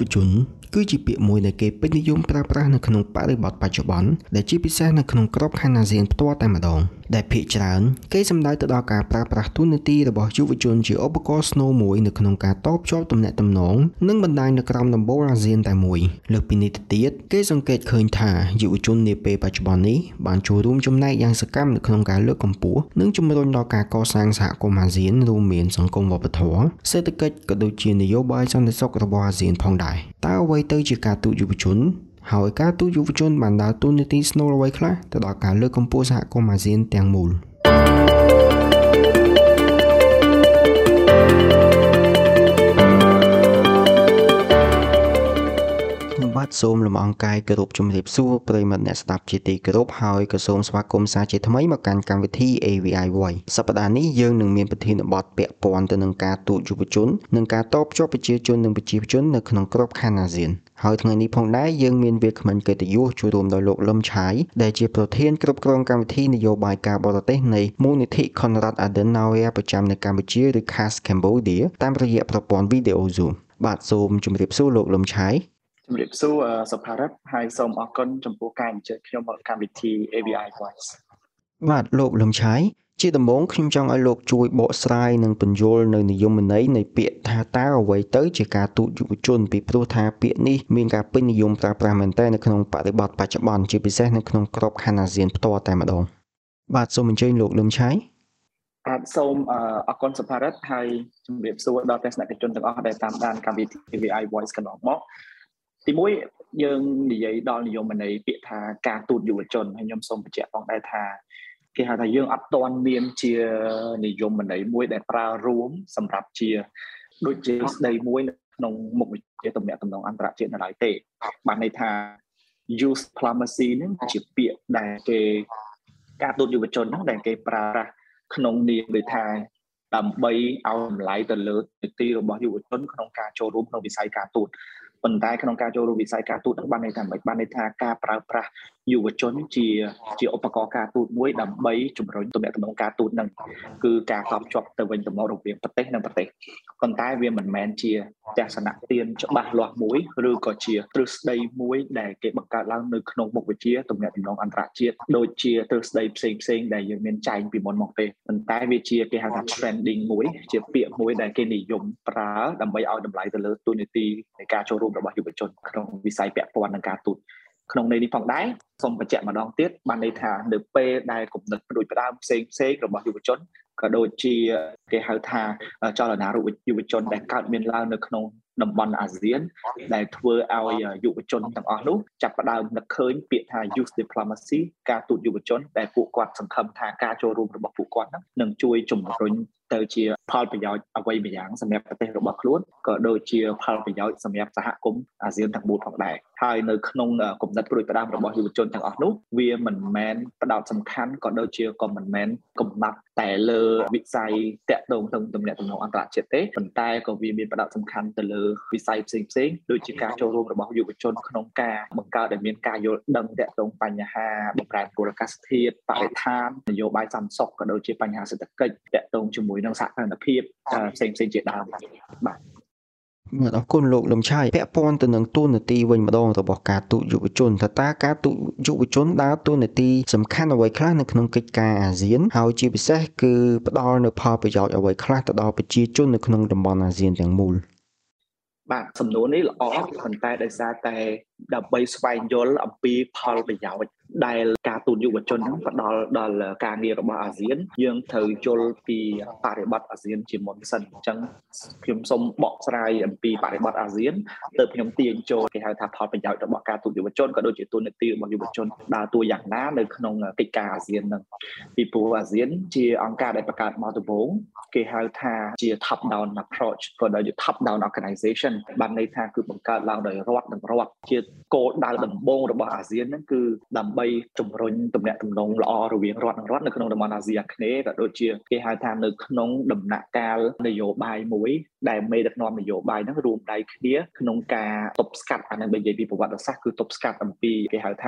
ជនគឺជាពាក្យមួយដែលគេពេញនិយមប្រើប្រាស់នៅក្នុងបរិបទបច្ចុប្បន្នដែលជាពិសេសនៅក្នុងក្របខ័ណ្ឌអាស៊ានផ្ទាល់តែម្ដងដែលភាគច្រើនគេសំដៅទៅដល់ការប្រើប្រាស់ទូនាទីរបស់យុវជនជាឧបករណ៍ស្នូលមួយនៅក្នុងការតភ្ជាប់ទំនាក់ទំនងនិងបណ្ដាញនៅក្រោមដំបូលអាស៊ានតែមួយលើសពីនេះទៅទៀតគេសង្កេតឃើញថាយុវជននាពេលបច្ចុប្បន្ននេះបានចូលរួមចំណែកយ៉ាងសកម្មនៅក្នុងការលើកកម្ពស់និងជំរុញដល់ការកសាងសហគមន៍អាស៊ានរួមមានសង្គមវប្បធម៌សេដ្ឋកិច្ចក៏ដូចជានយោបាយសន្តិសុខរបស់អាស៊ានផងដែរតើអ្វីទៅជាការទូតយុវជនហើយការទូតយុវជនបានដើរតួនាទីស្នូលអ្វីខ្លះទៅដល់ការលើកកម្ពស់សហគមន៍អាស៊ានទាំងមូលបាទសូមលំអរកាយគោរពជំរាបសួរប្រិយមិត្តអ្នកស្ដាប់ជាទីគោរពហើយក៏សូមស្វាគមន៍សាជាថ្មីមកកាន់កម្មវិធី AVI Voice សប្តាហ៍នេះយើងនឹងមានប្រធានបទពាក់ព័ន្ធទៅនឹងការទូតយុវជននិងការតភ្ជាប់ប្រជាជននិងប្រជាជននៅក្នុងក្របខ័ណ្ឌអាស៊ានហើយថ្ងៃនេះផងដែរយើងមានវាគ្មិនកិត្តិយសចូលរួមដោយលោកលឹមឆាយដែលជាប្រធានគ្រប់គ្រងកម្មវិធីនយោបាយការបរទេសនៃមូលនិធិ Konrad Adenauer ប្រចាំនៅកម្ពុជាឬ CAS Cambodia តាមរយៈប្រព័ន្ធវីដេអូ Zoom បាទសូមជម្រាបសួរលោកលឹមឆាយជំរាបសួរសុផារ៉ាត់ហើយសូមអរគុណចំពោះការអញ្ជើញខ្ញុំមកកម្មវិធី AVI Voice បាទលោកលឹមឆាយជាដំបូងខ្ញុំចង់ឲ្យលោកជួយបកស្រាយនិងពន្យល់នៅនិយមន័យនៃពាក្យថាតើអ្វីទៅជាការទូតយុវជនពីព្រោះថាពាក្យនេះមានការពេញនិយមប្រើប្រាស់មែនទែននៅក្នុងបរិបទបច្ចុប្បន្នជាពិសេសនៅក្នុងក្របខ័ណ្ឌអាស៊ានផ្ទាល់តែម្ដងបាទសូមអញ្ជើញលោកលឹមឆាយបាទសូមអរគុណសុផារ៉ាត់ហើយជំរាបសួរដល់ទស្សនិកជនទាំងអស់ដែលតាមដានកម្មវិធី AVI Voice កន្លងមកទីមួយយើងនិយាយដល់និយមន័យពាក្យថាការទូតយុវជនហើយខ្ញុំសូមបញ្ជាក់ផងដែរថាគេហៅថាយើងអត់ទាន់មានជានិយមន័យមួយដែលប្រើរួមសម្រាប់ជាដូចជាស្ដីមួយនៅក្នុងមុខវិជ្ជាទំនាក់ទំនងអន្តរជាតិនៅឡើយទេបានន័យថា youth diplomacy ហ្នឹងជាពាក្យដែលគេការទូតយុវជនហ្នឹងដែលគេប្រើប្រាស់ក្នុងនាមដូចថាដើម្បីឲ្យតម្លៃទៅលើនីតិរបស់យុវជនក្នុងការចូលរួមក្នុងវិស័យការទូតប៉ុន្តែក្នុងការចូលរួមវិស័យការទូតហ្នឹងបានន័យថាមិនបានន័យថាការប្រើប្រាស់យុវជនជាឧបករណ៍ការទូតមួយដើម្បីជំរុញទំនាក់ទំនងការទូតហ្នឹងគឺការតភ្ជាប់ទៅវិញទៅមករវាងប្រទេសនិងប្រទេសប៉ុន្តែវាមិនមែនជាទស្សនៈទានច្បាស់លាស់មួយឬក៏ជាទ្រឹស្ដីមួយដែលគេបង្កើតឡើងនៅក្នុងមុខវិជ្ជាទំនាក់ទំនងអន្តរជាតិដូចជាទ្រឹស្ដីផ្សេងៗដែលយើងមានចែងពីមុនមកទេប៉ុន្តែវាជាគេហៅថា trending មួយជាពាក្យមួយដែលគេនិយមប្រើដើម្បីឲ្យតម្លៃទៅលើទូនីតិនៃការចូលរួមរបស់យុវជនក្នុងវិស័យពាក់ព័ន្ធនឹងការទូតក្នុងន័យនេះផងដែរសូមបញ្ជាក់ម្ដងទៀតបានន័យថានៅពេលដែលគំនិតផ្ដួចផ្ដើមផ្សេងរបស់យុវជនក៏ដូចជាគេហៅថាចលនាយុវជនដែលកើតមានឡើងនៅក្នុងតំបន់អាស៊ានដែលធ្វើឲ្យយុវជនទាំងអស់នោះចាប់ផ្ដើមនឹកឃើញពាក្យថា youth diplomacy ការទូតយុវជនដែលពួកគាត់សង្ឃឹមថាការចូលរួមរបស់ពួកគាត់នឹងជួយជំរុញទៅជាផលប្រយោជន៍អ្វីម្យ៉ាងសម្រាប់ប្រទេសរបស់ខ្លួនក៏ដូចជាផលប្រយោជន៍សម្រាប់សហគមន៍អាស៊ានទាំងមូលផងដែរហើយនៅក្នុងគំនិតផ្ដួចផ្ដើមរបស់យុវជនទាំងអស់នោះវាមិនមែនផ្ដោតសំខាន់ក៏ដូចជាក៏មិនមែនកំណត់តែលើវិស័យតាក់ទងទៅទំនាក់ទំនងអន្តរជាតិទេប៉ុន្តែក៏វាមានផ្ដោតសំខាន់ទៅលើវិស័យផ្សេងដូចជាការចូលរួមរបស់យុវជនក្នុងការបង្កើតឲ្យមានការយល់ដឹងតាក់ទងបញ្ហាបម្រែបម្រួលអាកាសធាតុបរិស្ថាននយោបាយសន្តិសុខក៏ដូចជាបញ្ហាសេដ្ឋកិច្ចតាក់ទងជាមួយនឹងសហគ្រិនភាពផ្សេងជាដើមបាទអរគុណលោកលំឆាយពាក់ព័ន្ធទៅនឹងទូនាទីវិញម្ដងរបស់ការទូតយុវជនតើការទូតយុវជនដើរតួនាទីសំខាន់អ្វីខ្លះនៅក្នុងកិច្ចការអាស៊ានហើយជាពិសេសគឺផ្ដល់នូវផលប្រយោជន៍អ្វីខ្លះទៅដល់ប្រជាជននៅក្នុងតំបន់អាស៊ានទាំងមូលបាទសំណួរនេះល្អប៉ុន្តែដោយសារតែដើម្បីស្វែងយល់អំពីផលប្រយោជន៍ដែលការទូតយុវជនហ្នឹងផ្ដល់ដល់ការងាររបស់អាស៊ានយើងត្រូវយល់ពីបរិបទអាស៊ានជាមុនសិនអញ្ចឹងខ្ញុំសូមបកស្រាយអំពីបរិបទអាស៊ានទើបខ្ញុំទាញចូលគេហៅថាផលប្រយោជន៍របស់ការទូតយុវជនក៏ដូចជាទូនាទីរបស់យុវជនដើរតួយ៉ាងណានៅក្នុងកិច្ចការអាស៊ានហ្នឹងពីព្រោះអាស៊ានជាអង្គការដែលបង្កើតមកដំបូងគេហៅថាជា top down approach ក៏ដូចជា top down organization បានន័យថាគឺបង្កើតឡើងដោយរដ្ឋនិងរដ្ឋជាគោលដៅដំបូងរបស់អាស៊ានហ្នឹងគឺដើម្បីជំរុញទំនាក់ទំនងល្អរវាងរដ្ឋនិងរដ្ឋនៅក្នុងតំបន់អាស៊ីអាគ្នេយ៍ក៏ដូចជាគេហៅថានៅក្នុងដំណាក់កាលនយោបាយមួយដែលមេដឹកនាំនយោបាយហ្នឹងរួមដៃគ្នាក្នុងការទប់ស្កាត់អានឹងនិយាយពីប្រវត្តិសាស្ត្រគឺទប់ស្កាត់អំពីគេហៅថា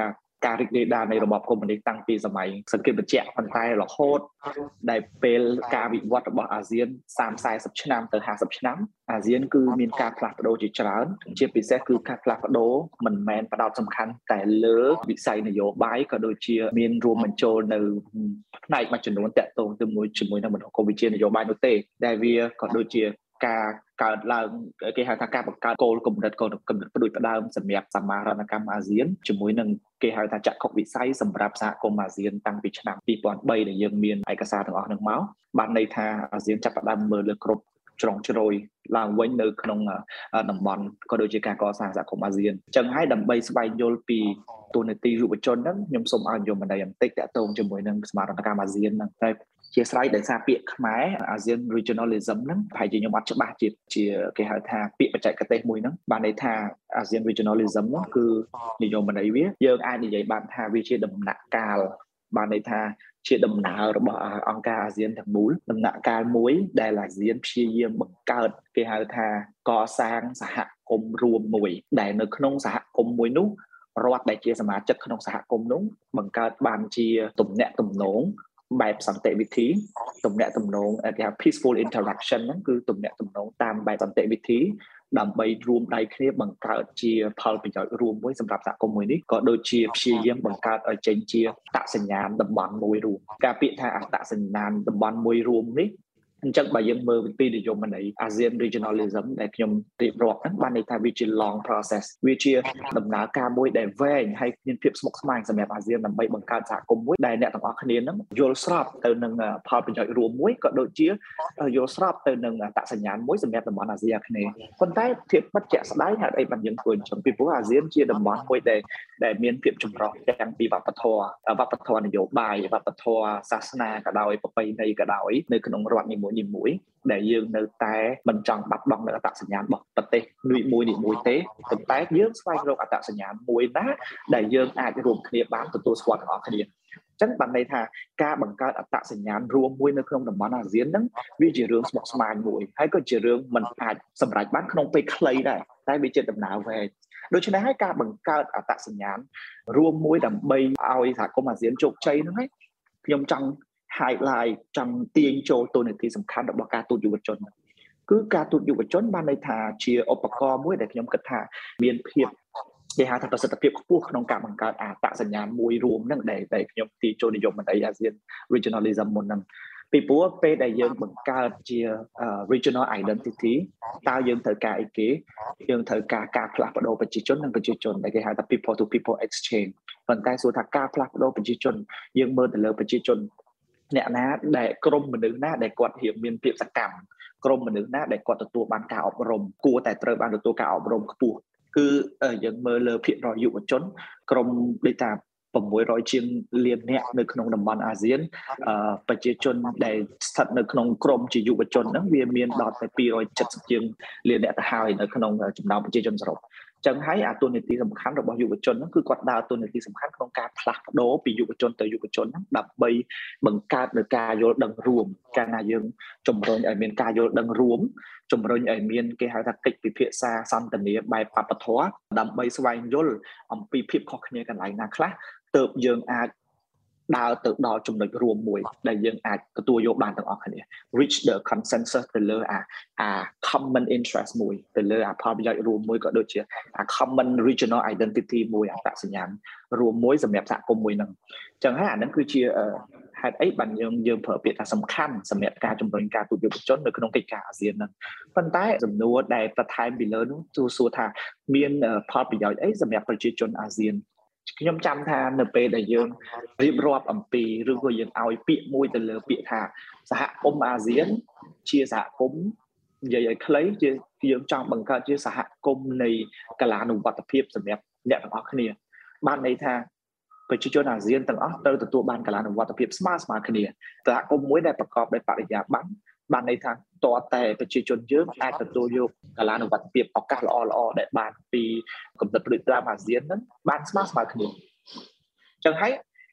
ការរីករាលដាលនៃរបបកុម្មុយនីសតាំងពីសម័យសង្គ្រាមត្រជាក់ប៉ុន្តែរហូតដែលពេលការវិវត្តរបស់អាស៊ាន30-40 ឆ្នាំទៅ50 ឆ្នាំអាស៊ានគឺមានការផ្លាស់ប្ដូរជាច្រើនជាពិសេសគឺការផ្លាស់ប្ដូរមិនមែនផ្ដោតសំខាន់តែលើវិស័យនយោបាយក៏ដូចជាមានរួមបញ្ចូលនៅផ្នែកមួយចំនួនតាក់ទងជាមួយនឹងមនោគមវិជ្ជានយោបាយនោះទេដែលវាក៏ដូចជាការកើតឡើងគេហៅថាការបង្កើតគោលគំនិតផ្ដួចផ្ដើមសម្រាប់សមាហរណកម្មអាស៊ានជាមួយនឹងគេហៅថាចក្ខុវិស័យសម្រាប់សហគមន៍អាស៊ានតាំងពីឆ្នាំ2003ដែលយើងមានឯកសារទាំងអស់នោះមកបានន័យថាអាស៊ានចាប់ផ្ដើមមើលលើគ្រប់ជ្រុងជ្រោយឡើងវិញនៅក្នុងតំបន់ក៏ដូចជាការកសាងសហគមន៍អាស៊ានអញ្ចឹងហើយដើម្បីស្វែងយល់ពីទូនាទីយុវជនហ្នឹងខ្ញុំសូមឲ្យយកបណ្ដាញបន្តិចតាក់ទងជាមួយនឹងសមាហរណកម្មអាស៊ានហ្នឹងតែជាស្រ័យដោយសារពាក្យខ្មែរ ASEAN Regionalism ហ្នឹងប្រហែលជាខ្ញុំអត់ច្បាស់ជាគេហៅថាពាក្យបច្ចេកទេសមួយហ្នឹងបានន័យថា ASEAN Regionalism ហ្នឹងគឺនិយមន័យវាយើងអាចនិយាយបានថាវាជាដំណាក់កាលបានន័យថាជាដំណើររបស់អង្គការអាស៊ានទាំងមូលដំណាក់កាលមួយដែលអាស៊ានព្យាយាមបង្កើតគេហៅថាកសាងសហគមន៍រួមមួយដែលនៅក្នុងសហគមន៍មួយនោះរដ្ឋដែលជាសមាជិកក្នុងសហគមន៍នោះបង្កើតបានជាទំនាក់ទំនងបែបសន្តិវិធីទំនាក់ទំនងគេហៅ peaceful interaction ហ្នឹងគឺទំនាក់ទំនងតាមបែបសន្តិវិធីដើម្បីរួមដៃគ្នាបង្កើតជាផលប្រយោជន៍រួមមួយសម្រាប់សហគមន៍មួយនេះក៏ដូចជាព្យាយាមបង្កើតឲ្យចេញជាអត្តសញ្ញាណតំបន់មួយរួមការពាក្យថាអត្តសញ្ញាណតំបន់មួយរួមនេះអញ្ចឹងបើយើងមើលពីនិយមន័យ ASEAN Regionalism ដែលខ្ញុំរៀបរាប់ហ្នឹងបានន័យថាវាជា long process វាជាដំណើរការមួយដែលវែងហើយមានភាពស្មុគស្មាញសម្រាប់អាស៊ានដើម្បីបង្កើតសហគមន៍មួយដែលអ្នកទាំងអស់គ្នាហ្នឹងយល់ស្របទៅនឹងផលប្រយោជន៍រួមមួយក៏ដូចជាយល់ស្របទៅនឹងអត្តសញ្ញាណមួយសម្រាប់តំបន់អាស៊ីអាគ្នេយ៍ប៉ុន្តែធៀបបច្ចៈស្ដែងហេតុអីបានយើងធ្វើអញ្ចឹងពីព្រោះអាស៊ានជាតំបន់មួយដែលមានភាពចម្រុះទាំងពីវប្បធម៌នយោបាយវប្បធម៌សាសនាក៏ដោយប្រពៃណីក៏ដោយនៅក្នុងរដ្ឋនីមួយដែលយើងនៅតែមិនចង់បាត់បង់នៅអត្តសញ្ញាណរបស់ប្រទេសមួយទេប៉ុន្តែយើងស្វែងរកអត្តសញ្ញាណមួយណាដែលយើងអាចរួមគ្នាបានទទួលស្គាល់ទាំងអស់គ្នាអញ្ចឹងបានន័យថាការបង្កើតអត្តសញ្ញាណរួមមួយនៅក្នុងតំបន់អាស៊ានហ្នឹងវាជារឿងស្មុគស្មាញមួយហើយក៏ជារឿងមិនអាចសម្រេចបានក្នុងពេលខ្លីដែរតែវាជាដំណើរវែងដូច្នេះហើយការបង្កើតអត្តសញ្ញាណរួមមួយដើម្បីឲ្យសហគមន៍អាស៊ានជោគជ័យហ្នឹងខ្ញុំចង់highlight ចង់ទាញចូលតួនាទីសំខាន់របស់ការទូតយុវជនគឺការទូតយុវជនបានន័យថាជាឧបករណ៍មួយដែលខ្ញុំគិតថាមានភាពគេហៅថាប្រសិទ្ធភាពខ្ពស់ក្នុងការបង្កើតអត្តសញ្ញាណមួយរួមហ្នឹងដែលខ្ញុំទាញចូលនិយមន័យ ASEAN Regionalism មុនហ្នឹងពីព្រោះពេលដែលយើងបង្កើតជា regional identity តើយើងត្រូវការអីគេយើងត្រូវការផ្លាស់ប្ដូរប្រជាជននិងប្រជាជនដែលគេហៅថា people to people exchange ប៉ុន្តែសួរថាការផ្លាស់ប្ដូរប្រជាជនយើងមើលទៅលើប្រជាជនអ្នកណាដែលក្រុមមនុស្សណាដែលគាត់រៀបមានភាពសកម្មក្រុមមនុស្សណាដែលគាត់ទទួលបានការអប់រំគួរតែត្រូវបានទទួលការអប់រំខ្ពស់គឺយើងមើលលើភាគរយយុវជនក្រុមដូចថា600ជាងលានអ្នកនៅក្នុងតំបន់អាស៊ានប្រជាជនដែលស្ថិតនៅក្នុងក្រុមជាយុវជនហ្នឹងវាមានដល់ទៅ270ជាងលានអ្នកទៅហើយនៅក្នុងចំណោមប្រជាជនសរុបចឹងហើយអាតួនាទីសំខាន់របស់យុវជនហ្នឹងគឺគាត់ដើរតួនាទីសំខាន់ក្នុងការផ្លាស់ប្ដូរពីយុវជនទៅយុវជនហ្នឹងដើម្បីបង្កើតនូវការយល់ដឹងរួមកាលណាយើងជំរុញឲ្យមានការយល់ដឹងរួមជំរុញឲ្យមានគេហៅថាកិច្ចពិភាក្សាសន្ទនាបែបវប្បធម៌ដើម្បីស្វែងយល់អំពីភាពខុសគ្នាកន្លែងណាខ្លះទើបយើងអាចដើរទៅដល់ចំណុចរួមមួយដែលយើងអាចទទួលយកបានទាំងអស់គ្នា reach the consensus ទៅលើអា common interest មួយទៅលើអាផលប្រយោជន៍រួមមួយក៏ដូចជាអា common regional identity មួយអត្តសញ្ញាណរួមមួយសម្រាប់សហគមន៍មួយហ្នឹងអញ្ចឹងហើយអាហ្នឹងគឺជាហេតុអីបានយើងប្រើពាក្យថាសំខាន់សម្រាប់ការជំរុញការទូតយុវជននៅក្នុងកិច្ចការអាស៊ានហ្នឹងប៉ុន្តែសំណួរដែលបន្ថែមពីលើនោះសួរថាមានផលប្រយោជន៍អីសម្រាប់ប្រជាជនអាស៊ានខ្ញុំចាំថានៅពេលដែលយើងរៀបរាប់អំពីឬក៏យើងឲ្យពាក្យមួយទៅលើពាក្យថាសហគមន៍អាស៊ានជាសហគមន៍និយាយឲ្យខ្លីជាយើងចង់បង្កើតជាសហគមន៍នៃកលានុវត្តភាពសម្រាប់អ្នកទាំងអស់គ្នាបានន័យថាប្រជាជនអាស៊ានទាំងអស់ត្រូវទទួលបានកលានុវត្តភាពស្មើគ្នាសហគមន៍មួយដែលប្រកបដោយបរិយាបន្នបានន័យថាតើតែប្រជាជនយើងអាចទទួលយកកលានុវត្តភាពឱកាសល្អៗដែលបានពីកម្រិតព្រឹត្តិការណ៍អាស៊ានហ្នឹងបានស្មើគ្នាអញ្ចឹងហើយ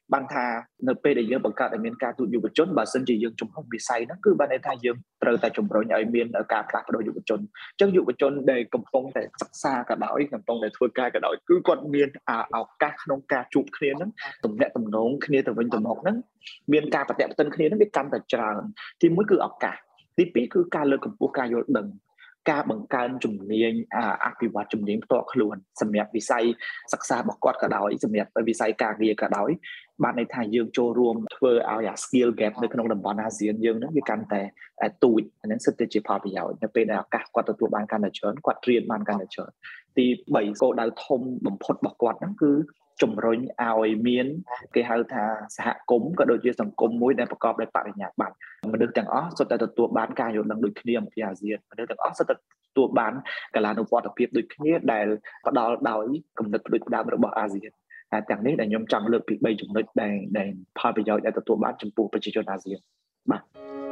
បានថានៅពេលដែលយើងបង្កើតឲ្យមានការទូតយុវជនបើសិនជាយើងជំរុញវិស័យហ្នឹងគឺបានន័យថាយើងត្រូវតែជំរុញឲ្យមានការផ្លាស់ប្ដូរយុវជនអញ្ចឹងយុវជនដែលកំពុងតែសិក្សាក៏ដោយកំពុងតែធ្វើការក៏ដោយគឺគាត់មានឱកាសក្នុងការជួបគ្នាហ្នឹងទំនាក់ទំនងគ្នាទៅវិញទៅមកហ្នឹងមានការប្រតិបត្តិគ្នាហ្នឹងវាកាន់តែច្រើនទី1គឺឱកាសទី2គឺការលើកកម្ពស់ការយល់ដឹងការបង្កើនជំនាញអភិវឌ្ឍជំនាញផ្ទាល់ខ្លួនសម្រាប់វិស័យសិក្សារបស់គាត់ក៏ដោយសម្រាប់វិស័យការងារក៏ដោយបានន័យថាយើងចូលរួមធ្វើឲ្យ skill gap នៅក្នុងតំបន់អាស៊ានយើងហ្នឹងវាកាន់តែទូចអាហ្នឹងសិតតែជាផលប្រយោជន៍នៅពេលដែលឱកាសគាត់ទទួលបានកាន់តែច្រើនគាត់រៀនបានកាន់តែច្រើនទី3គោលដៅធំបំផុតរបស់គាត់ហ្នឹងគឺជំរុញឲ្យមានគេហៅថាសហគមន៍ក៏ដូចជាសង្គមមួយដែលប្រកបដោយបរិញ្ញាបត្រមនុស្សទាំងអស់សុទ្ធតែទទួលបានការយល់ដឹងដូចគ្នាអំពីអាស៊ានមនុស្សទាំងអស់សុទ្ធតែទទួលបានកាលានុវត្តភាពដូចគ្នាដែលផ្ដល់ដោយគំនិតផ្ដួចផ្ដើមរបស់អាស៊ានទាំងនេះដែលខ្ញុំចង់លើកពី3ចំណុចដែលផលប្រយោជន៍ដែលទទួលបានចំពោះប្រជាជនអាស៊ានបាទ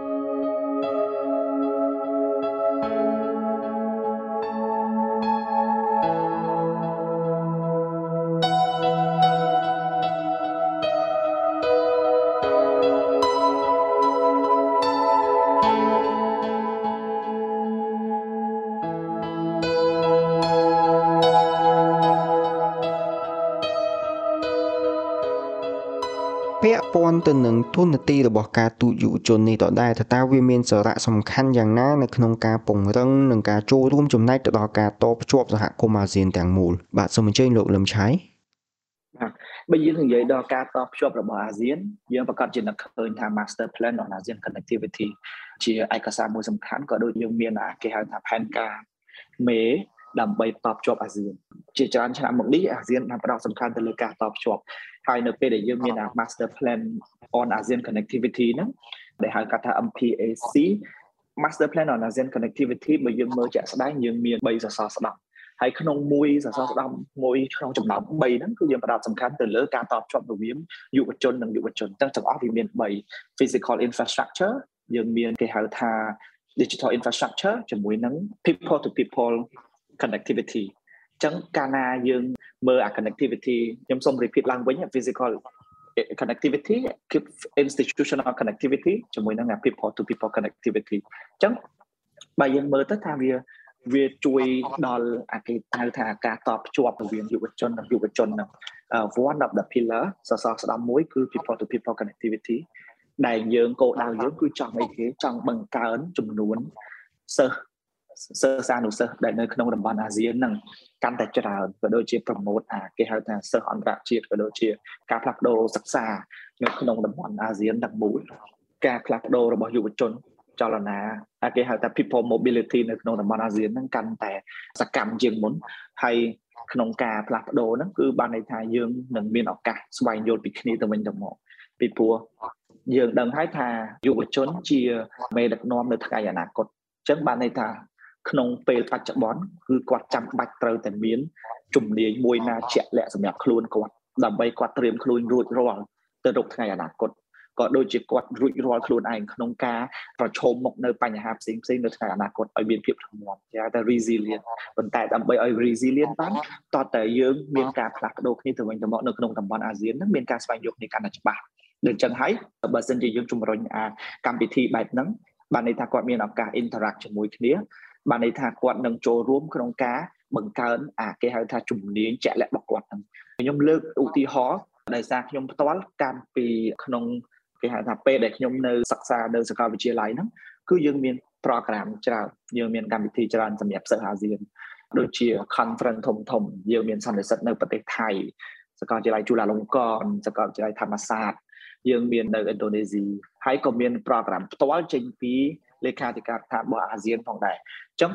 ពាក់ព័ន្ធទៅនឹងទូនាទីរបស់ការទូតយុវជននេះដដែលតើវាមានសារៈសំខាន់យ៉ាងណានៅក្នុងការពង្រឹងនិងការចូលរួមចំណែកទៅដល់ការតភ្ជាប់សហគមន៍អាស៊ានទាំងមូលបាទសូមអញ្ជើញលោកលឹមឆៃបាទបើយើងនិយាយដល់ការតភ្ជាប់របស់អាស៊ានយើងប្រកាសជានឹកឃើញថា Master Plan on ASEAN Connectivity ជាឯកសារមួយសំខាន់ក៏ដូចយើងមានគេហៅថាផែនការមេដើម្បីតភ្ជាប់អាស៊ានជាច្រើនឆ្នាំមកនេះអាស៊ានបានផ្ដោតសំខាន់ទៅលើការតភ្ជាប់ហើយនៅពេលដែលយើងមាន Master Plan on ASEAN Connectivity ហ្នឹងដែលហៅកាត់ថា MPAC Master Plan on ASEAN Connectivity បើយើងមើលជាក់ស្ដែងយើងមាន3សសរស្តម្ភហើយក្នុងមួយសសរស្តម្ភមួយក្នុងចំណោម3ហ្នឹងគឺយើងផ្ដោតសំខាន់ទៅលើការតភ្ជាប់រវាងយុវជននិងយុវជនទាំងអស់វាមាន3 Physical Infrastructure យើងមានគេហៅថា Digital Infrastructure ជាមួយនឹង People to People Connectivity ចឹងកាលណាយើងមើលconnectivity ខ្ញុំសូម repeat ឡើងវិញ physical connectivity institutional connectivity ជាមួយនឹង people to people connectivity ចឹងបើយើងមើលទៅថាវាជួយដល់គេហៅថាការតភ្ជាប់រវាងយុវជននិងយុវជនហ្នឹង one of the pillar សសរស្តម្ភមួយគឺ people to people connectivity ដែលយើងគោលដៅយើងគឺចង់អីគេចង់បង្កើនចំនួនសិស្សអនុសិស្សដែលនៅក្នុងតំបន់អាស៊ានហ្នឹងកាន់តែច្រើនក៏ដូចជា promote គេហៅថាសិស្សអន្តរជាតិក៏ដូចជាការផ្លាស់ប្ដូរសិក្សានៅក្នុងតំបន់អាស៊ានទាំងមូលការផ្លាស់ប្ដូររបស់យុវជនចលនាគេហៅថា people mobility នៅក្នុងតំបន់អាស៊ានហ្នឹងកាន់តែសកម្មជាងមុនហើយក្នុងការផ្លាស់ប្ដូរហ្នឹងគឺបានន័យថាយើងនឹងមានឱកាសស្វែងយល់ពីគ្នាទៅវិញទៅមកពីព្រោះយើងដឹងហើយថាយុវជនជាមេដឹកនាំនៅថ្ងៃអនាគតអញ្ចឹងបានន័យថាក្នុងពេលបច្ចុប្បន្នគឺគាត់ចាំបាច់ត្រូវតែមានជំនាញមួយណាជាក់លាក់សម្រាប់ខ្លួនគាត់ដើម្បីគាត់ត្រៀមខ្លួនរួចរាល់ទៅរកថ្ងៃអនាគតក៏ដូចជាគាត់រួចរាល់ខ្លួនឯងក្នុងការប្រឈមមុខនៅបញ្ហាផ្សេងៗនៅថ្ងៃអនាគតឲ្យមានភាពរឹងមាំគេហៅថា resilient ប៉ុន្តែដើម្បីឲ្យ resilient បានតើតើយើងមានការផ្លាស់ប្ដូរគ្នាទៅវិញទៅមកនៅក្នុងតំបន់អាស៊ានហ្នឹងមានការស្វែងយល់គ្នាកាន់តែច្បាស់ដូចចឹងហើយបើសិនជាយើងជំរុញកម្មវិធីបែបហ្នឹងបានន័យថាគាត់មានឱកាស interact ជាមួយគ្នាបានន័យថាគាត់នឹងចូលរួមក្នុងការបង្កើនគេហៅថាជំនាញជាក់លាក់របស់គាត់ហ្នឹងខ្ញុំលើកឧទាហរណ៍ដោយសារខ្ញុំផ្ទាល់កាលពីក្នុងគេហៅថាពេលដែលខ្ញុំនៅសិក្សានៅសាកលវិទ្យាល័យហ្នឹងគឺយើងមាន program ច្រើនយើងមានកម្មវិធីច្រើនសម្រាប់សិស្សអាស៊ានដូចជា conference ធំយើងមានសន្និសីទនៅប្រទេសថៃសាកលវិទ្យាល័យจุฬាលង្កនណ៍សាកលវិទ្យាល័យធម្មសាស្ត្រយើងមាននៅឥណ្ឌូនេស៊ីហើយក៏មាន program ផ្ទាល់ចេញពីលេខាធិការដ្ឋានរបស់អាស៊ានផងដែរអញ្ចឹង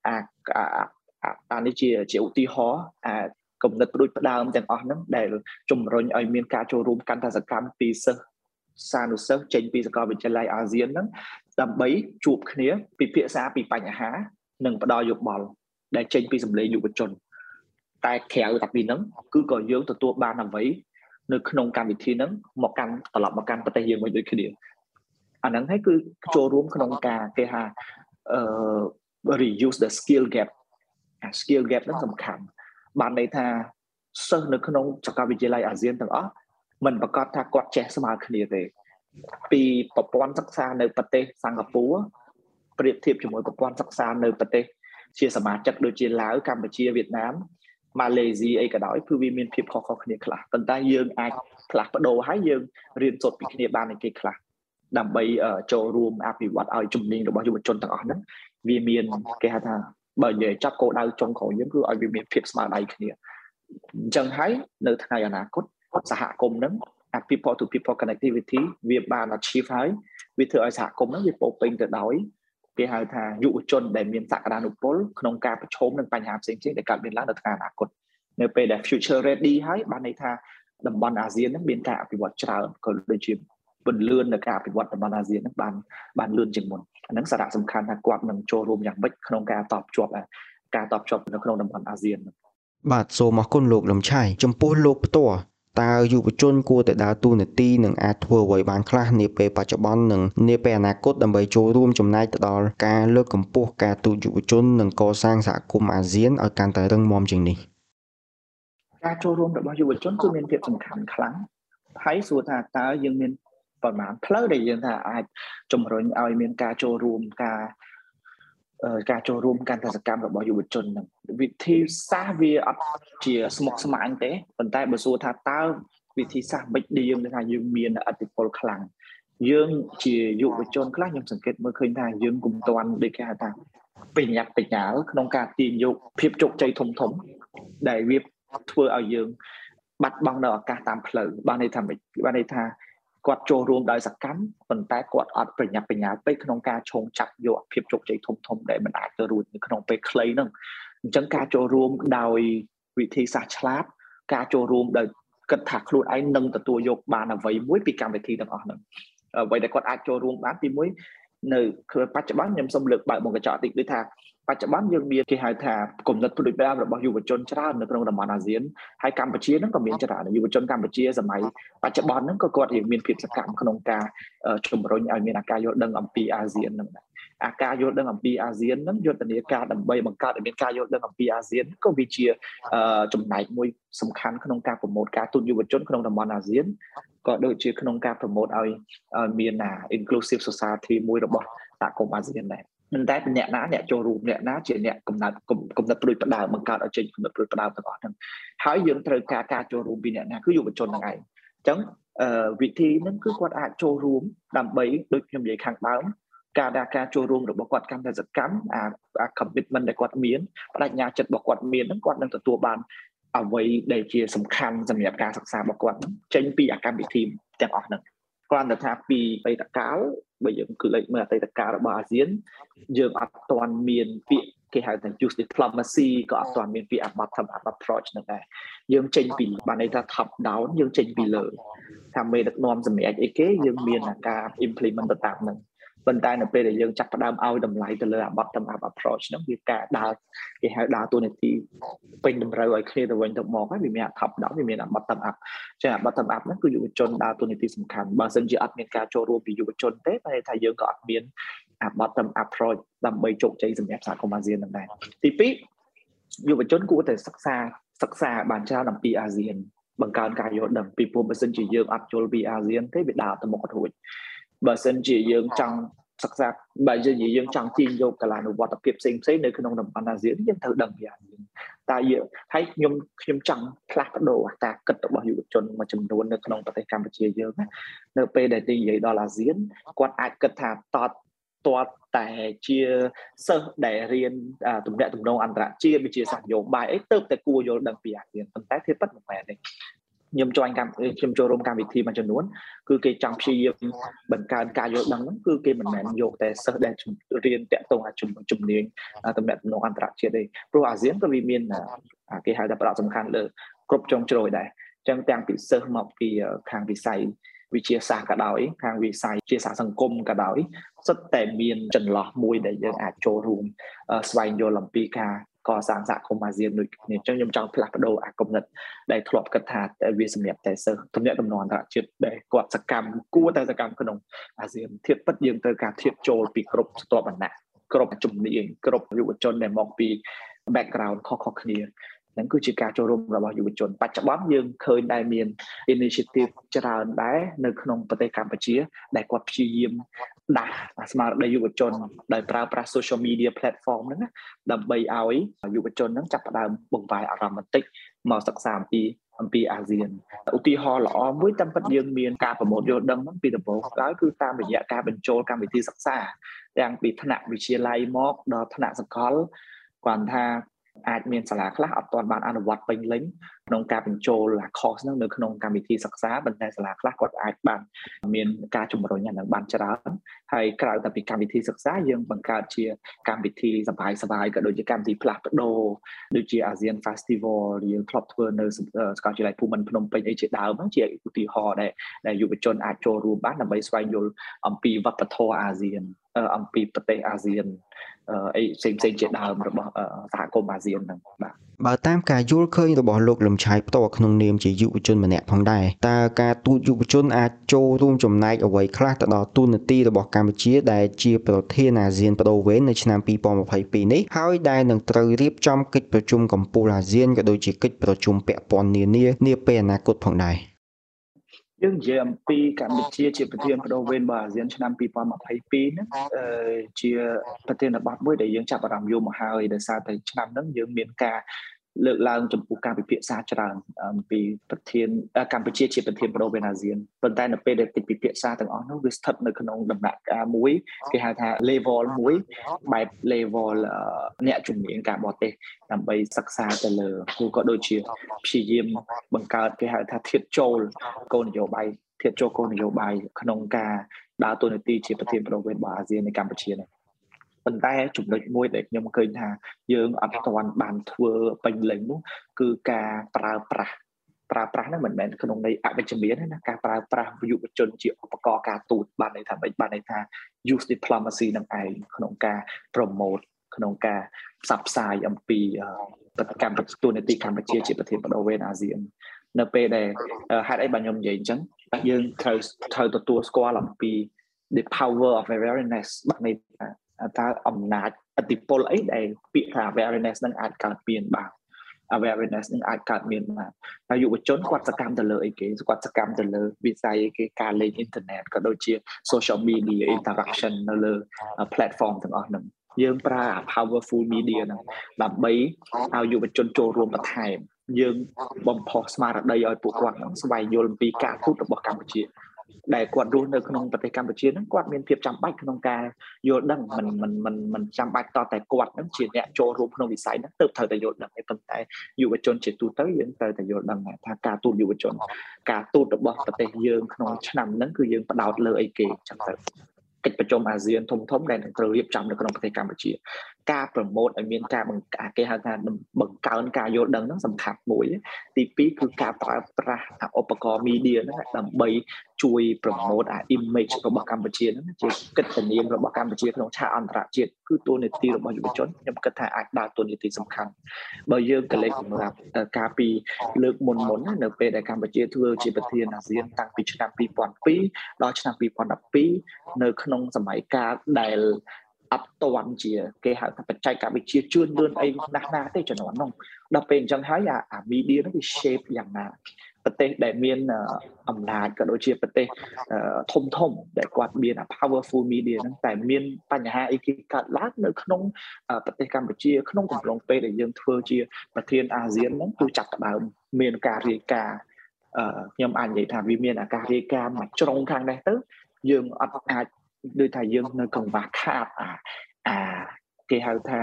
នេះជាឧទាហរណ៍គំនិតផ្ដួចផ្ដើមទាំងអស់ហ្នឹងដែលជំរុញឲ្យមានការចូលរួមកាន់តែសកម្មពីសិស្សសានុសិស្សចេញពីសាកលវិទ្យាល័យអាស៊ានហ្នឹងដើម្បីជួបគ្នាពិភាក្សាពីបញ្ហានិងផ្ដល់យោបល់ដែលចេញពីសម្លេងយុវជនតែក្រៅតែពីហ្នឹងគឺក៏យើងទទួលបានអ្វីនៅក្នុងកម្មវិធីហ្នឹងមកកាន់ត្រឡប់មកកាន់ប្រទេសយើងវិញដូចគ្នាអាហ្នឹងហើយគឺចូលរួមក្នុងការគេហៅreuse the skill gap skill gap ហ្នឹងសំខាន់បានន័យថាសិស្សនៅក្នុងសាកលវិទ្យាល័យអាស៊ានទាំងអស់មិនប្រកាសថាគាត់ចេះស្មើគ្នាទេពីប្រព័ន្ធសិក្សានៅប្រទេសសិង្ហបុរីប្រៀបធៀបជាមួយប្រព័ន្ធសិក្សានៅប្រទេសជាសមាជិកដូចជាឡាវកម្ពុជាវៀតណាមម៉ាឡេស៊ីអីក៏ដោយគឺវាមានភាពខុសៗគ្នាខ្លះប៉ុន្តែយើងអាចផ្លាស់ប្ដូរហើយយើងរៀនសូត្រពីគ្នាបាននៃគេខ្លះដើម្បីចូលរួមអភិវឌ្ឍឲ្យជំនាញរបស់យុវជនទាំងអស់ហ្នឹងវាមានគេហៅថាបើនិយាយចាប់គោលដៅចុងក្រោយយើងគឺឲ្យវាមានភាពស្មើដៃគ្នាអញ្ចឹងហើយនៅថ្ងៃអនាគតសហគមន៍ហ្នឹងpeople to people connectivity វាបាន achieve ហើយវាធ្វើឲ្យសហគមន៍ហ្នឹងវាពោពេញទៅដោយគេហៅថាយុវជនដែលមានសក្តានុពលក្នុងការប្រឈមនឹងបញ្ហាផ្សេងៗដែលកើតមានឡើងនៅថ្ងៃអនាគតនៅពេលដែល future ready ហើយបានន័យថាតំបន់អាស៊ានហ្នឹងមានការអភិវឌ្ឍច្រើនក៏ដូចជាពន្លឿននៃការអភិវឌ្ឍតំបន់អាស៊ានហ្នឹងបានលឿនជាងមុនអាហ្នឹងសារៈសំខាន់ថាគាត់នឹងចូលរួមយ៉ាងម៉េចក្នុងការតបជាប់នៅក្នុងតំបន់អាស៊ានបាទសូមអរគុណលោកលំឆៃចំពោះលោកផ្ទាល់តើយុវជនគួរតែដើរតួនាទីនិងអាចធ្វើអ្វីបានខ្លះនាពេលបច្ចុប្បន្ននិងនាពេលអនាគតដើម្បីចូលរួមចំណែកទៅដល់ការលើកកម្ពស់ការទូតយុវជននិងកសាងសហគមន៍អាស៊ានឲ្យកាន់តែរឹងមាំជាងនេះការចូលរួមរបស់យុវជនគឺមានភាពសំខាន់ខ្លាំងហើយសួរថាតើយើងមានប្រមាណផ្លូវដែលយើងថាអាចជំរុញឲ្យមានការចូលរួមការចូលរួមកាន់តែសកម្មរបស់យុវជននឹងវិធីសាស្ត្រវាអត់ជាស្មុគស្មាញទេប៉ុន្តែបើសួរថាតើវិធីសាស្ត្រមិនដែលយើងថាយើងមានឥទ្ធិពលខ្លាំងយើងជាយុវជនខ្លះខ្ញុំសង្កេតមើលឃើញថាយើងគុំតាន់ដូចគេហៅថាបញ្ញាបញ្ញាលក្នុងការទាញយកភាពជោគជ័យធំៗដែលវាធ្វើឲ្យយើងបាត់បង់នៅឱកាសតាមផ្លូវបានន័យថាបានន័យថាគាត់ចូលរួមដោយសកម្មប៉ុន្តែគាត់អត់ប្រញាប់បញ្ញាពេកក្នុងការឈោងចាប់យកភាពជោគជ័យធំៗដែលមិនអាចទៅរួចនៅក្នុងពេលខ្លីហ្នឹងអញ្ចឹងការចូលរួមដោយវិធីសាស្ត្រឆ្លាតការចូលរួមដោយគិតថាខ្លួនឯងនឹងទទួលយកបានអ្វីមួយពីកម្មវិធីទាំងអស់ហ្នឹងអ្វីដែលគាត់អាចចូលរួមបានទីមួយនៅបច្ចុប្បន្នខ្ញុំសូមលើកបើកមុខកញ្ចក់តិចដូចថាបច្ចុប្បន្នយើងមានគេហៅថាគំនិតផ្ដួចផ្ដើមរបស់យុវជនច្រើននៅក្នុងតំបន់អាស៊ានហើយកម្ពុជាហ្នឹងក៏មានច្រើនយុវជនកម្ពុជាសម័យបច្ចុប្បន្នហ្នឹងក៏គាត់មានភាពសកម្មក្នុងការជំរុញឲ្យមានការយល់ដឹងអំពីអាស៊ានហ្នឹងដែរការយល់ដឹងអំពីអាស៊ានហ្នឹងយុទ្ធនាការដើម្បីបង្កើតឲ្យមានការយល់ដឹងអំពីអាស៊ានក៏វាជាចំណែកមួយសំខាន់ក្នុងការប្រមូលការទូតយុវជនក្នុងតំបន់អាស៊ានក៏ដូចជាក្នុងការប្រមូលឲ្យមាន inclusive society មួយរបស់សហគមន៍អាស៊ានដែរមិនតែអ្នកណាអ្នកចូលរួមអ្នកណាជាអ្នកកំណត់ផ្ដួចផ្ដើមបង្កើតឲ្យចេញកំណត់ផ្ដួចផ្ដើមទាំងអស់ហ្នឹងហើយយើងត្រូវការចូលរួមពីអ្នកណាគឺយុវជនហ្នឹងឯងអញ្ចឹងវិធីហ្នឹងគឺគាត់អាចចូលរួមដើម្បីដូចខ្ញុំនិយាយខាងដើមការចូលរួមរបស់គាត់កាន់តែសកម្មអា commitment ដែលគាត់មានបដិញ្ញាចិត្តរបស់គាត់មានហ្នឹងគាត់នឹងទទួលបានអ្វីដែលជាសំខាន់សម្រាប់ការសិក្សារបស់គាត់ចេញពីអាកម្មវិធីទាំងអស់ហ្នឹងគ្រាន់តែថាពីអតីតកាលបើយើងគឺលេចមើលអតីតកាលរបស់អាស៊ានយើងអត់ទាន់មានពាក្យគេហៅថា youth diplomacy ក៏អត់ទាន់មានពាក្យ bottom up approach ហ្នឹងដែរយើងចេញពីបានន័យថា top down យើងចេញពីលើថាមេដឹកនាំសម្រាប់អីគេយើងមានការ implement ទៅតាមហ្នឹងប៉ុន្តែនៅពេលដែលយើងចាប់ផ្ដើមឲ្យតម្លៃទៅលើ bottom up approach ហ្នឹងវាការដើរគេហៅដើរតួនាទីពេញតម្រូវឲ្យគ្នាទៅវិញទៅមកហើយវាមាន top down វាមាន bottom up ចឹង bottom up ហ្នឹងគឺយុវជនដើរតួនាទីសំខាន់បើមិនជាអត់មានការចូលរួមពីយុវជនទេតែថាយើងក៏អត់មាន bottom up approach ដើម្បីជោគជ័យសម្រាប់សហគមន៍អាស៊ានហ្នឹងដែរទី2យុវជនគួរតែសិក្សាបានច្រើនអំពីអាស៊ានបង្កើនការយល់ដឹងពីព្រោះបើមិនជាយើងអត់យល់ពីអាស៊ានទេវាដើរទៅមុខអត់រួចបើមិនជាយើងចង់សិក្សាបើយើងចង់ទាញយកកលានុវត្តភាពផ្សេងៗនៅក្នុងតំបន់អាស៊ានយើងត្រូវដឹងពីអាស៊ានតែហើយខ្ញុំចង់ផ្លាស់ប្ដូរការគិតរបស់យុវជនមួយចំនួននៅក្នុងប្រទេសកម្ពុជាយើងនៅពេលដែលនិយាយដល់អាស៊ានគាត់អាចគិតថាតតែជាសិស្សដែលរៀនទំនាក់ទំនងអន្តរជាតិវិទ្យាសាស្ត្រនយោបាយអីទៅតែគួរយល់ដឹងពីអាស៊ានប៉ុន្តែធៀបពិតមិនមែនទេខ្ញុំចូលរួមកម្មវិធីមួយចំនួនគឺគេចង់ព្យាយាមបង្កើនការយល់ដឹងហ្នឹងគឺគេមិនមែនយកតែសិស្សដែលរៀនតាក់ទងជំនាញទំនាក់ទំនងអន្តរជាតិទេព្រោះអាស៊ានក៏វាមានគេហៅថាប្រអប់សំខាន់លើគ្រប់ជ្រុងជ្រោយដែរអញ្ចឹងទាំងពីសិស្សមកពីខាងវិស័យវិទ្យាសាស្ត្រក៏ដោយខាងវិស័យជាសាស្ត្រសង្គមក៏ដោយសុទ្ធតែមានចន្លោះមួយដែលយើងអាចចូលរួមស្វែងយល់អំពីការកសាងសហគមន៍អាស៊ានដូចគ្នាអញ្ចឹងខ្ញុំចង់ផ្លាស់ប្ដូរអាគំនិតដែលធ្លាប់គិតថាវាសម្រាប់តែសិស្សទំនាក់ទំនងអន្តរជាតិដែលគាត់សកម្មគួរតែសកម្មក្នុងអាស៊ានធៀបពិតយើងត្រូវការធៀបចូលពីគ្រប់ស្ទាប់វណ្ណៈគ្រប់ជំនាញគ្រប់យុវជនដែលមកពី background ខុសៗគ្នាហ្នឹងគឺជាការចូលរួមរបស់យុវជនបច្ចុប្បន្នយើងឃើញដែលមាន initiative ច្រើនដែរនៅក្នុងប្រទេសកម្ពុជាដែលគាត់ព្យាយាមដាស់ស្មារតីយុវជនដោយប្រើប្រាស់ social media platform ហ្នឹងណាដើម្បីឲ្យយុវជនហ្នឹងចាប់ផ្ដើមបង្វែរអារម្មណ៍បន្តិចមកសិក្សាអំពីអាស៊ានឧទាហរណ៍ល្អមួយតាមពិតយើងមានការប្រមូលយល់ដឹងហ្នឹងពីដំបូងឡើយគឺតាមរយៈការបញ្ចូលកម្មវិធីសិក្សាទាំងពីថ្នាក់វិទ្យាល័យមកដល់ថ្នាក់សាកលគាត់ថាអាចមានសាលាខ្លះអត់ទាន់បានអនុវត្តពេញលេញក្នុងការបញ្ចូល course ហ្នឹងនៅក្នុងកម្មវិធីសិក្សាប៉ុន្តែសាលាខ្លះគាត់អាចបានមានការជំរុញអាហ្នឹងបានច្រើនហើយក្រៅពីកម្មវិធីសិក្សាយើងបង្កើតជាកម្មវិធីសប្បាយៗក៏ដូចជាកម្មវិធីផ្លាស់ប្ដូរដូចជា ASEAN Festival យើងធ្លាប់ធ្វើនៅសាកលវិទ្យាល័យភូមិន្ទភ្នំពេញអីជាដើមហ្នឹងជាឧទាហរណ៍ដែលយុវជនអាចចូលរួមបានដើម្បីស្វែងយល់អំពីវប្បធម៌អាស៊ានអំពីប្រទេសអាស៊ានអីផ្សេងៗជាដើមរបស់សហគមន៍អាស៊ានហ្នឹងបាទបើតាមការយល់ឃើញរបស់លោកលំឆៃផ្ទាល់ក្នុងនាមជាយុវជនម្នាក់ផងដែរតើការទូតយុវជនអាចចូលរួមចំណែកអ្វីខ្លះទៅដល់ទូនាទីរបស់កម្ពុជាដែលជាប្រធានអាស៊ានបដូវវេននៅឆ្នាំ2022នេះហើយដែលនឹងត្រូវរៀបចំកិច្ចប្រជុំកំពូលអាស៊ានក៏ដូចជាកិច្ចប្រជុំពាក់ព័ន្ធនានានាពេលអនាគតផងដែរយើងនិយាយអំពីកម្ពុជាជាប្រធានបដូវវេនរបស់អាស៊ានឆ្នាំ2022ហ្នឹងជាប្រធានបទមួយដែលយើងចាប់អារម្មណ៍យូរមកហើយដោយសារតែឆ្នាំហ្នឹងយើងមានការលើកឡើងចំពោះការពិភាក្សាច្រើនអំពីប្រធានកម្ពុជាជាប្រធានបដូវវេនអាស៊ានប៉ុន្តែនៅពេលដែលកិច្ចពិភាក្សាទាំងអស់នោះវាស្ថិតនៅក្នុងដំណាក់កាលមួយគេហៅថា level មួយបែប level អ្នកជំនាញការបរទេសដើម្បីសិក្សាទៅលើគឺក៏ដូចជាព្យាយាមបង្កើតគេហៅថាធាតុចូលគោលនយោបាយក្នុងការដើរតួនាទីជាប្រធានបដូវវេនរបស់អាស៊ាននៅកម្ពុជានេះប៉ុន្តែចំណុចមួយដែលខ្ញុំឃើញថាយើងអត់ទាន់បានធ្វើពេញលេញនោះគឺការប្រើប្រាស់ហ្នឹងមិនមែនក្នុងន័យអវិជ្ជមានទេណាការប្រើប្រាស់យុវជនជាឧបករណ៍ការទូតបានន័យថា use diplomacy នឹងឯងក្នុងការ promote ក្នុងការផ្សព្វផ្សាយអំពីកម្មវិធីទូនាទីកម្ពុជាជាប្រធានបដូវវេនអាស៊ាននៅពេលដែលហេតុអីបានខ្ញុំនិយាយអញ្ចឹងយើងត្រូវទទួលស្គាល់អំពី the power of awareness បានន័យថាអំណាចឥទ្ធិពលអីដែលពាក្យថា awareness នឹងអាចកើតមានបាន awareness នឹងអាចកើតមានបានហើយយុវជនគាត់សកម្មទៅលើអីគេគាត់សកម្មទៅលើវិស័យអីគេការលេងអ៊ីនធឺណិតក៏ដូចជា social media interaction នៅលើ platform ទាំងអស់ហ្នឹងយើងប្រើ powerful media ហ្នឹងដើម្បីឲ្យយុវជនចូលរួមបន្ថែមយើងបំផុសស្មារតីឲ្យពួកគាត់ហ្នឹងស្វែងយល់អំពីការទូតរបស់កម្ពុជាដែលគាត់រស់នៅក្នុងប្រទេសកម្ពុជាហ្នឹងគាត់មានភាពចាំបាច់ក្នុងការយល់ដឹងមិនចាំបាច់តតែគាត់ហ្នឹងជាអ្នកចូលរួមក្នុងវិស័យហ្នឹងទើបត្រូវតែយល់ដឹងទេប៉ុន្តែយុវជនជាទូទៅយើងត្រូវតែយល់ដឹងថាការទូតយុវជនការទូតរបស់ប្រទេសយើងក្នុងឆ្នាំហ្នឹងគឺយើងផ្ដោតលើអីគេចឹងទៅកិច្ចប្រជុំអាស៊ានធំដែលនឹងត្រូវរៀបចំនៅក្នុងប្រទេសកម្ពុជាការប្រម៉ូទឲ្យមានការគេហៅថាបង្កើនការយល់ដឹងហ្នឹងសំខាន់មួយទី2គឺការប្រើប្រាស់ឧបករណ៍ media ហ្នឹងដើម្បីជួយ promote image របស់កម្ពុជាហ្នឹងជាកិត្តិនាមរបស់កម្ពុជាក្នុងឆាកអន្តរជាតិគឺតួនាទីរបស់យុវជនខ្ញុំគិតថាអាចដើរតួនាទីសំខាន់បើយើងកលេចសម្រាប់ការពីលើកមុននៅពេលដែលកម្ពុជាធ្វើជាប្រធានអាស៊ានតាំងពីឆ្នាំ2002ដល់ឆ្នាំ2012នៅក្នុងសម័យកាលដែលអត់ទាន់ជាគេហៅថាបច្ចេកវិទ្យាជឿនលឿនអីណាស់ទេជំនាន់នោះដល់ពេលអញ្ចឹងហើយអា media នោះវា shape យ៉ាងណាប្រទេសដែលមានអំណាចក៏ដូចជាប្រទេសធំដែលគាត់មាន powerful media ហ្នឹងតែមានបញ្ហាអីគេកើតឡើងនៅក្នុងប្រទេសកម្ពុជាក្នុងកំឡុងពេលដែលយើងធ្វើជាប្រធានអាស៊ានហ្នឹងគឺចាប់ផ្ដើមមានការរាយការណ៍ខ្ញុំអាចនិយាយថាវាមានអាការរាយការណ៍មួយជ្រុងខាងនេះទៅយើងអត់អាចដូចថាយើងនៅកង្វះខាតគេហៅថា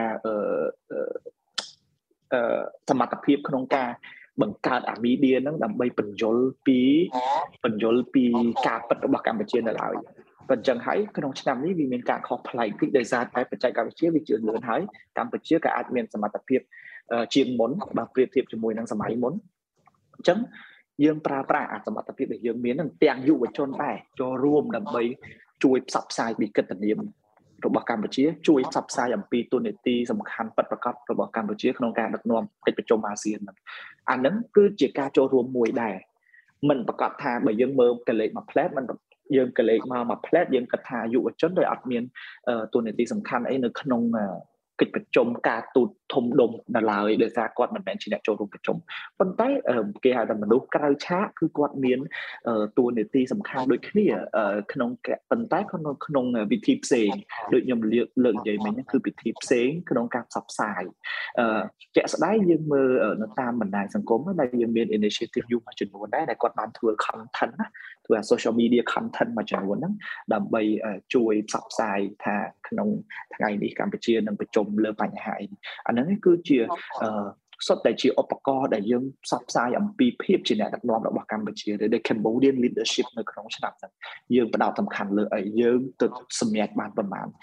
សមត្ថភាពក្នុងការបង្កើតអា media ហ្នឹងដើម្បីបញ្យល់ពីការពិតរបស់កម្ពុជានៅឡើយប៉ុន្តែហើយក្នុងឆ្នាំនេះវាមានការខុសប្លែកតិចដោយសារតែបច្ចេកវិទ្យាវាជឿនលឿនហើយកម្ពុជាក៏អាចមានសមត្ថភាពជាងមុនបើប្រៀបធៀបជាមួយនឹងសម័យមុនអញ្ចឹងយើងប្រើប្រាស់សមត្ថភាពដែលយើងមាននឹងទាំងយុវជនដែរចូលរួមដើម្បីជួយផ្សព្វផ្សាយពីកិត្តិនាមរបស់កម្ពុជាជួយផ្សព្វផ្សាយអំពីទូនាទីសំខាន់ពិតប្រាកដរបស់កម្ពុជាក្នុងការដឹកនាំកិច្ចប្រជុំអាស៊ានអាហ្នឹងគឺជាការចូលរួមមួយដែរមិនប្រកាសថាបើយើងមើលកលេចមួយផ្លែតមិនយើងកលេចមកមួយផ្លែតយើងគិតថាយុវជនដោយអត់មានទូនាទីសំខាន់អីនៅក្នុងកិច្ចប្រជុំការទូតធំដុំនៅឡើយដោយសារគាត់មិនមែនជាអ្នកចូលរួមប្រជុំប៉ុន្តែគេហៅថាមនុស្សក្រៅឆាកគឺគាត់មានតួនាទីសំខាន់ដូចគ្នាក្នុងប៉ុន្តែក្នុងវិធីផ្សេងដូចខ្ញុំលើកនិយាយមិញគឺវិធីផ្សេងក្នុងការផ្សព្វផ្សាយជាក់ស្ដែងយើងមើលនៅតាមបណ្ដាញសង្គមដែលយើងមាន initiative មួយចំនួនដែរដែលគាត់បានធ្វើ content ណាធ្វើ social media content មួយចំនួនហ្នឹងដើម្បីជួយផ្សព្វផ្សាយថាក្នុងថ្ងៃនេះកម្ពុជានឹងប្រជុំលើបញ្ហាអីអាហ្នឹងគឺជាសុទ្ធតែជាឧបករណ៍ដែលយើងផ្សព្វផ្សាយអំពីភាពជាអ្នកដឹកនាំរបស់កម្ពុជាឬ Cambodian leadership នៅក្នុងឆ្នាំហ្នឹងយើងផ្ដោតសំខាន់លើអីយើងទៅសម្រេចបានប្រមាណ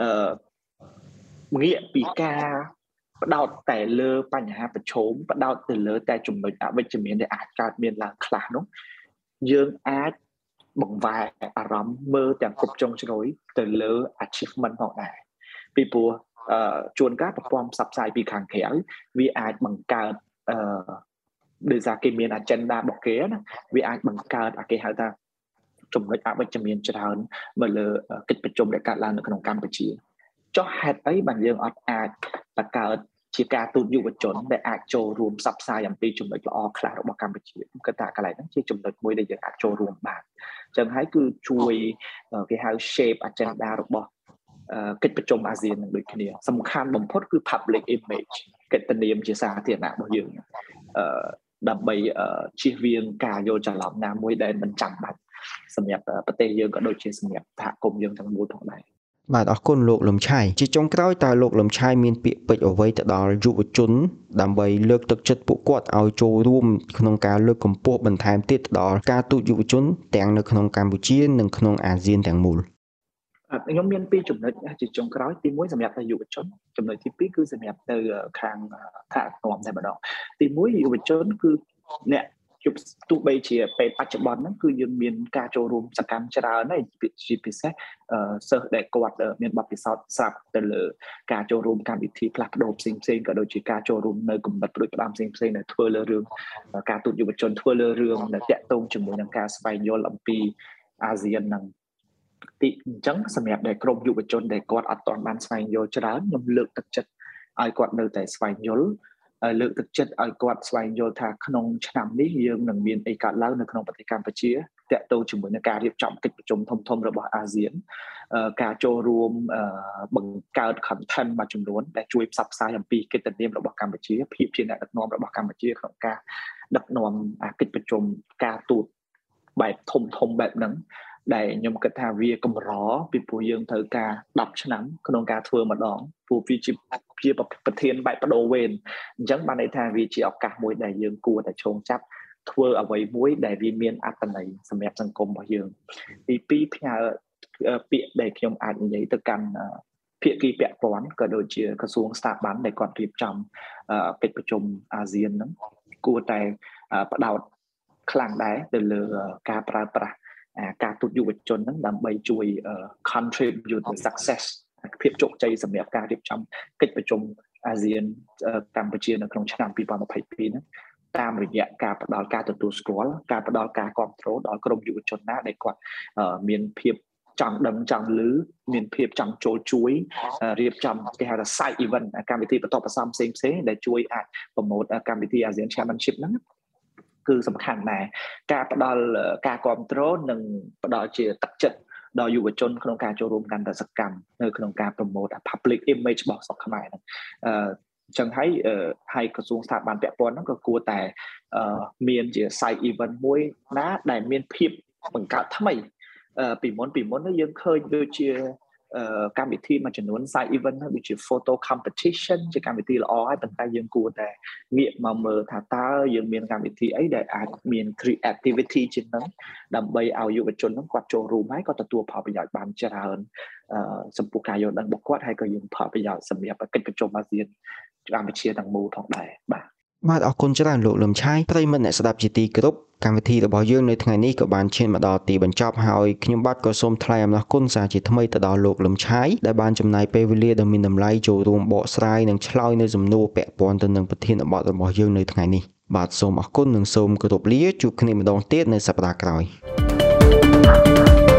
ងាកពីការផ្ដោតតែលើបញ្ហាប្រឈមផ្ដោតទៅលើតែចំណុចអវិជ្ជមានដែលអាចកើតមានឡើងខ្លះនោះយើងអាចបង្វែរអារម្មណ៍មើលទាំងគ្រប់ជ្រុងជ្រោយទៅលើ achievement ផងដែរពីព្រោះជួនកាលប្រព័ន្ធផ្សព្វផ្សាយពីខាងក្រៅវាអាចបង្កើតដោយសារគេមាន agenda របស់គេណាវាអាចបង្កើតគេហៅថាចំណុចអវិជ្ជមានច្រើនមកលើកិច្ចប្រជុំដែលកើតឡើងនៅក្នុងកម្ពុជាចុះហេតុអីបានយើងអត់អាចបង្កើតជាការទូតយុវជនដែលអាចចូលរួមផ្សព្វផ្សាយអំពីចំណុចល្អខ្លះរបស់កម្ពុជាខ្ញុំគិតថាកន្លែងហ្នឹងជាចំណុចមួយដែលយើងអាចចូលរួមបានអញ្ចឹងហើយគឺជួយគេហៅ shape agenda របស់កិច្ចប្រជុំអាស៊ាននឹងដូចគ្នាសំខាន់បំផុតគឺ public image កិត្តិនាមជាសាធារណៈរបស់យើងដើម្បីជៀសវាងការយល់ច្រឡំណាមួយដែលមិនចាំបាច់សម្រាប់ប្រទេសយើងក៏ដូចជាសម្រាប់សហគមន៍យើងទាំងមូលផងដែរបាទអរគុណលោកលំឆៃជាចុងក្រោយតើលោកលំឆៃមានពាក្យពេចន៍អ្វីទៅដល់យុវជនដើម្បីលើកទឹកចិត្តពួកគាត់ឲ្យចូលរួមក្នុងការលើកកម្ពស់បន្ថែមទៀតទៅដល់ការទូតយុវជនទាំងនៅក្នុងកម្ពុជានិងក្នុងអាស៊ានទាំងមូលខ្ញុំមានពីរចំណុចជាចុងក្រោយទី1សម្រាប់ទៅយុវជនចំណុចទី2គឺសម្រាប់ទៅខាងសហគមន៍តែម្ដងទី1យុវជនគឺអ្នកទោះបីជាពេលបច្ចុប្បន្នហ្នឹងគឺយើងមានការចូលរួមសកម្មច្រើនហើយជាពិសេសសិស្សដែលគាត់មានបទពិសោធន៍ស្រាប់ទៅលើការចូលរួមកម្មវិធីផ្លាស់ប្ដូរផ្សេងៗក៏ដូចជាការចូលរួមនៅគំនិតផ្ដួចផ្ដើមផ្សេងៗដែលធ្វើលើរឿងការទូតយុវជនធ្វើលើរឿងដែលតាក់ទងជាមួយនឹងការស្វែងយល់អំពីអាស៊ានហ្នឹងទីអញ្ចឹងសម្រាប់ដែលក្រុមយុវជនដែលគាត់អត់ទាន់បានស្វែងយល់ច្រើនខ្ញុំលើកទឹកចិត្តឲ្យគាត់នៅតែស្វែងយល់លើកទឹកចិត្តឲ្យគាត់ស្វែងយល់ថាក្នុងឆ្នាំនេះយើងនឹងមានអីកើតឡើងនៅក្នុងប្រទេសកម្ពុជាតាក់ទងជាមួយនឹងការរៀបចំកិច្ចប្រជុំធំៗរបស់អាស៊ានការចូលរួមបង្កើត content មួយចំនួនដែលជួយផ្សព្វផ្សាយអំពីកិត្តិនាមរបស់កម្ពុជាភាពជាអ្នកដឹកនាំរបស់កម្ពុជាក្នុងការដឹកនាំកិច្ចប្រជុំការទូតបែបធំបែបហ្នឹងដែលខ្ញុំគិតថាវាកម្រពីព្រោះយើងត្រូវការ10ឆ្នាំក្នុងការធ្វើម្ដងព្រោះវាជាប្រធានបែបបដូរវេនអញ្ចឹងបានន័យថាវាជាឱកាសមួយដែលយើងគួរតែឈោងចាប់ធ្វើអ្វីមួយដែលវាមានអត្ថន័យសម្រាប់សង្គមរបស់យើងទី2ផ្ញើពាក្យដែលខ្ញុំអាចនិយាយទៅកាន់ភាគីពាក់ព័ន្ធក៏ដូចជាក្រសួងស្ថាប័នដែលគាត់រៀបចំកិច្ចប្រជុំអាស៊ានហ្នឹងគួរតែផ្ដោតខ្លាំងដែរទៅលើការប្រើប្រាស់ការទូតយុវជនហ្នឹងដើម្បីជួយ contribute to success ភាពជោគជ័យសម្រាប់ការរៀបចំកិច្ចប្រជុំអាស៊ានកម្ពុជានៅក្នុងឆ្នាំ2022ហ្នឹងតាមរយៈការផ្ដល់ការទទួលស្គាល់ការផ្ដល់ការគ្រប់គ្រងដល់ក្រុមយុវជនណាដែលគាត់មានភាពចង់ដឹងចង់ឮមានភាពចង់ចូលជួយរៀបចំគេហៅថា side event កម្មវិធីបន្តបន្សំផ្សេងៗដែលជួយអាចប្រម៉ូទកម្មវិធី ASEAN Championship ហ្នឹងគឺសំខាន់ដែរការផ្ដល់ការគ្រប់គ្រងនិងផ្ដល់ជាទឹកចិត្តដល់យុវជនក្នុងការចូលរួមកាន់តែសកម្មនៅក្នុងការប្រម៉ូទ public image របស់ស្រុកខ្មែរហ្នឹងចឹងហើយក្រសួងស្ថាប័នពាក់ព័ន្ធហ្នឹងក៏គួរតែមានជា side event មួយណាដែលមានភាពបង្កើតថ្មីពីមុនយើងឃើញដូចជាកម្មវិធីមួយចំនួន side event ដូចជា photo competition ជាកម្មវិធីល្អហើយប៉ុន្តែយើងគួរតែងាកមកមើលថាតើយើងមានកម្មវិធីអីដែលអាចមាន creativity ជាងហ្នឹងដើម្បីឲ្យយុវជនហ្នឹងគាត់ចូលរួមហើយគាត់ទទួលផលប្រយោជន៍បានច្រើនចំពោះការយល់ដឹងរបស់គាត់ហើយក៏យើងផលប្រយោជន៍សម្រាប់កិច្ចប្រជុំអាស៊ានកម្ពុជាទាំងមូលផងដែរបាទអរគុណច្រើនលោកលំឆៃប្រិយមិត្តអ្នកស្ដាប់ជាទីគោរពកម្មវិធីរបស់យើងនៅថ្ងៃនេះក៏បានឈានមកដល់ទីបញ្ចប់ហើយខ្ញុំបាទក៏សូមថ្លែងអំណរគុណសាជាថ្មីទៅដល់លោកលំឆៃដែលបានចំណាយពេលវេលាដ៏មានតម្លៃចូលរួមបកស្រាយនិងឆ្លើយនៅសំណួរពាក់ព័ន្ធទៅនឹងប្រធានបទរបស់យើងនៅថ្ងៃនេះបាទសូមអរគុណនិងសូមគោរពលាជួបគ្នាម្ដងទៀតនៅសប្ដាហ៍ក្រោយ